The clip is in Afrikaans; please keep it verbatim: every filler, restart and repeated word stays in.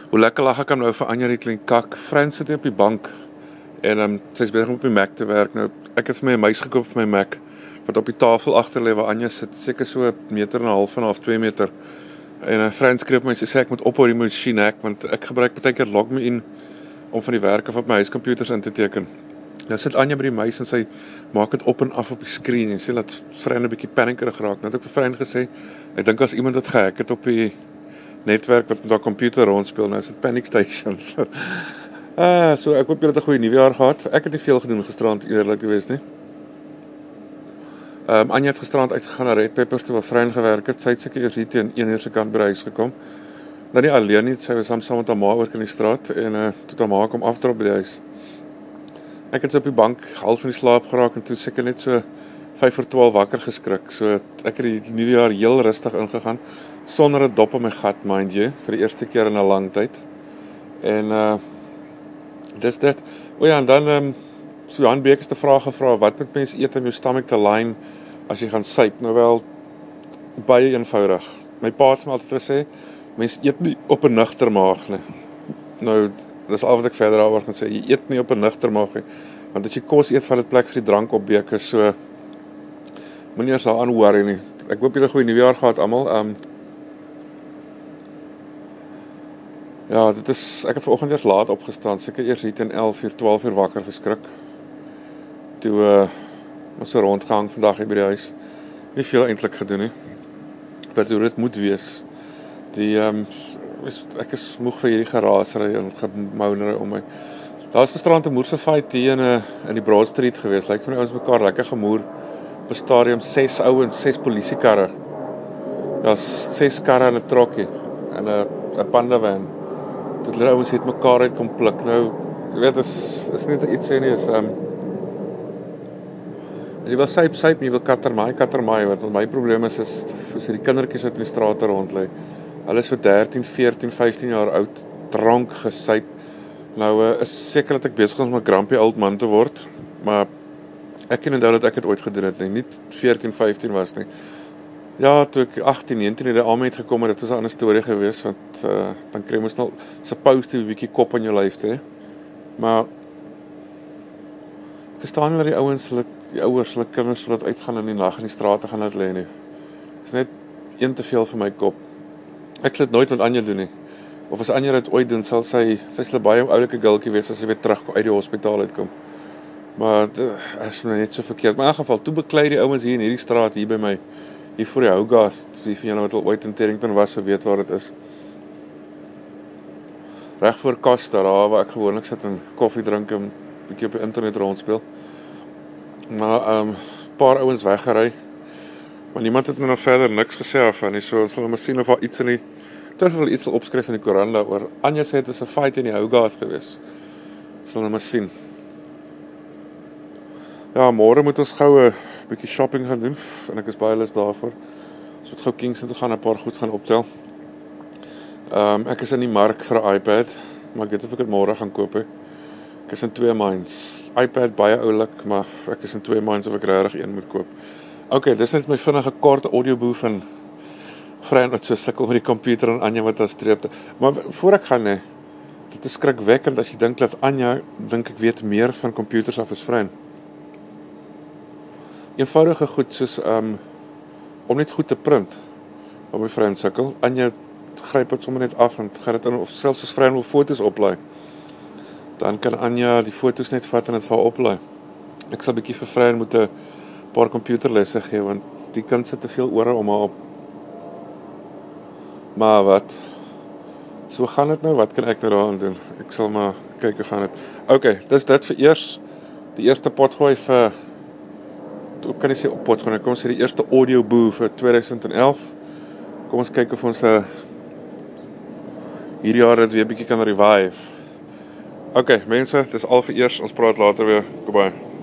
Hoe lekker lag ek aan nou vir Anja die klein kak. Frans sit hier op die bank en um, sy is besig om op die Mac te werk. Nou, ek het vir my 'n muis gekoop vir my Mac wat op die tafel agter lê waar Anja sit, seker so 'n meter en 'n half en 'n half, twee meter. En uh, Frans skreeu op my en sê ek moet ophou die masjien hack want ek gebruik baie keer log me in om van die werke op my huiskomputers in te teken. Nou sit Anja by die muis en sy maak dit op en af op die skerm en sê laat Frans 'n bietjie paniekerig raak. Nou het ek vir Frans gesê, ek dink as iemand wat gehack het op die netwerk wat met haar computer rondspeel, nou is dit Panic Stations. ah, so ek hoop julle het 'n goeie nuwejaar gehad. Ek het nie veel gedoen gisterand, eerlik te wees nie. Ehm um, Anja het gisterand uitgegaan na Red Peppers toe waar Frans gewerk het. Sy het seker eers hier teen een uur se kant by die huis gekom. Nou nie alleen nie, sy was saam saam met haar ma oor in die straat en uh, toe haar ma kom afdrop by die huis. Ek het so op die bank half in die slaap geraak en toe seker net so vyf voor twaalf wakker geskrik. So ek het die nuwe jaar heel rustig ingegaan sonder 'n dop in my gat, mind you, vir die eerste keer in 'n lang tyd. En uh dis dit. O ja, en dan ehm um, so Johan Beek is te vraag gevra, wat moet mense eet om jou stomach te line as jy gaan suip? Nou wel baie eenvoudig. My pa het my altyd gesê, mense eet nie op 'n nugter maag nie. Nou dis al wat ek verder daaroor gaan sê, jy eet nie op 'n nugter maag nie. Want as jy kos eet, val dit plek vir die drank op beker, so moenie eers daaraan worry nie. Ek hoop julle 'n goeie nuwejaar gehad almal. Um Ja, dit is ek het vanoggend eers laat opgestaan, seker eers hier teen elf uur, twaalf uur wakker geskrik. Toe uh ons so rondgehang vandag hier by die huis. Nie veel eintlik gedoen nie. Wat hoe dit moet wees. Die um ek is moeg vir hierdie geraasery en gemounery om my. Daar was gisterand 'n moerse fight hier in 'n in die Broad Street gewees. Lyk van die ouens mekaar lekker gemoer. Op 'n stadium ses ouens, ses polisiekarre. Daar's ses karre en 'n trokkie en 'n 'n panda van. Tot hulle ouens het mekaar uit kom pluk. Nou, jy weet, is is net iets sê nie is um as jy wil syp, syp, jy wil kattermaai, kattermaai, want my probleem is is is die kindertjies wat in die strate rondlê. Hulle is so dertien, veertien, vyftien jaar oud, drank gesyp. Nou uh, is seker dat ek besig is om 'n grumpy oud man te word, maar ek kan onthou dat ek dit ooit gedoen het nie, nie veertien, vyftien was nie. Ja, toe ek agttien, negentien het die almal het gekom, dit was 'n ander storie geweest, want uh, dan kry mens nou supposed to 'n bietjie kop in jou lyf te hê. Maar verstaan jy dat die ouens, hulle die ouers, hulle kinders wil dit uitgaan in die nag in die strate gaan laat lê nie. Dis net een te veel vir my kop. Ek sal dit nooit met Anja doen nie. Of as Anja dit ooit doen, sal sy sy sal 'n baie oulike gultjie wees as sy weer terug uit die hospitaal uitkom. Maar dit is net so verkeerd. Maar in elk geval, toe beklei die ouens hier in hierdie straat hier by my. Hier voor die Hougas, wie van julle wat al ooit in Terrington was, so weet waar dit is. Reg voor Costa, daar waar ek gewoonlik sit en koffie drink en bietjie op die internet rondspeel. Maar ehm um, paar ouens weggery. Maar niemand het nog verder niks gesê af van nie. So ons sal maar sien of daar iets in die terwyl iets sal opskryf in die koerant daaroor. Anja sê dit was 'n fight in die Hougas gewees. Sal nou maar sien. Ja, môre moet ons gou 'n bietjie shopping gaan doen en ek is baie lus daarvoor. So het gou Kingston toe gaan 'n paar goed gaan optel. Ehm um, ek is in die mark vir 'n iPad, maar ek weet of ek dit môre gaan koop hè. Ek is in twee minds. iPad baie oulik, maar ek is in twee minds of ek regtig een moet koop. Okay, dis net my vinnige kort audioboek van Frans wat so sukkel met die komputer en Anja wat daar streep. Maar voor ek gaan nee, dit is skrikwekkend as jy dink dat Anja dink ek weet meer van komputers af as Frans. Eenvoudige goed soos um, om net goed te print op my Frans sukkel. Anja gryp dit sommer net af en gaan dit in, of selfs as Frans wil foto's oplaai. Dan kan Anja die foto's net vat en dit vir haar oplaai. Ek sal bietjie vir Frans moet 'n paar komputerlesse gee want die kind sit te veel ore om haar op. Maar wat? So gaan dit nou, wat kan ek nou daaraan doen? Ek sal maar kyk hoe gaan dit. Okay, dis dit vir eers. Die eerste potgooi vir hoe kan ek sê op potgooi? Kom ons sê die eerste audioboek vir twintig elf. Kom ons kyk of ons 'n uh, hierdie jaar dit weer bietjie kan revive. Okay, mense, dis al vir eers. Ons praat later weer. Goodbye.